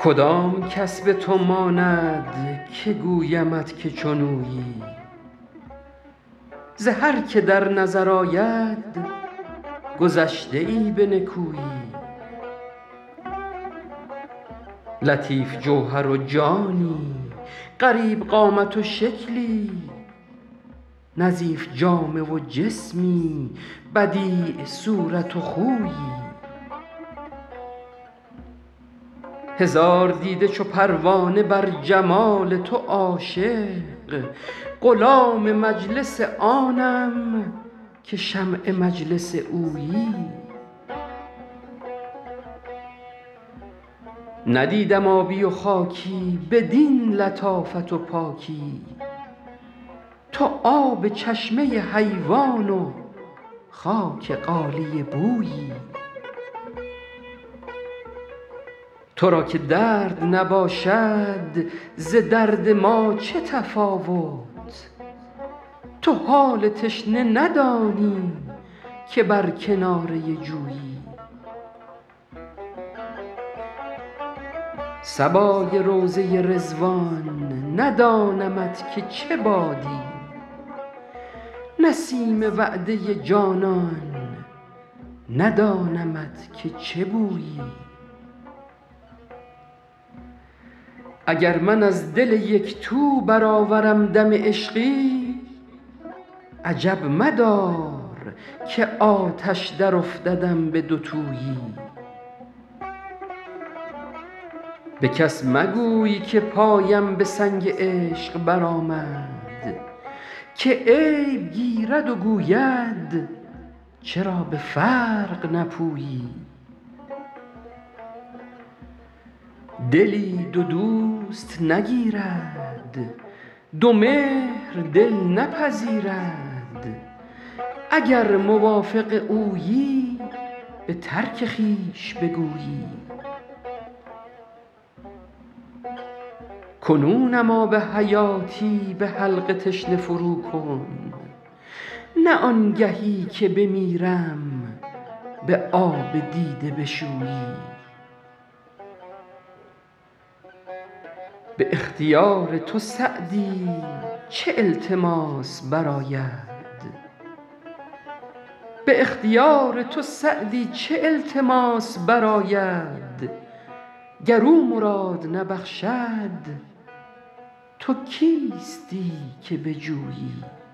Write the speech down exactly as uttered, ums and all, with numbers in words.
کدام کس به تو ماند که گویمت که چنویی؟ ز هر که در نظر آید گذشته ای به نکویی. لطیف جوهر و جانی، غریب قامت و شکلی، نظیف جامه و جسمی، بدیع صورت و خویی. هزار دیده چو پروانه بر جمال تو عاشق، غلام مجلس آنم که شمع مجلس اویی. ندیدم آبی و خاکی بدین لطافت و پاکی، تو آب چشمه حیوان و خاک قالی بویی. تو را که درد نباشد ز درد ما چه تفاوت؟ تو حال تشنه ندانی که بر کناره جویی. صبای روضه رضوان ندانمت که چه بادی، نسیم وعده جانان ندانمت که چه بویی. اگر من از دل یک تو برآورم دم عشقی، عجب مدار که آتش درافتدم به دوتویی. به کس مگوی که پایم به سنگ عشق برآمد، که عیب گیرد و گوید چرا به فرق نپویی. دلی دو دوست نگیرد، دو مهر دل نپذیرد. اگر موافق اویی به ترک خویش بگویی. کنونم آب حیاتی به حلق تشنه فرو کن، نه آنگهی که بمیرم به آب دیده بشویی. به اختیار تو سعدی چه التماس برآید؟ به اختیار تو سعدی چه التماس برآید؟ گر او مراد نبخشد تو کیستی که بجویی؟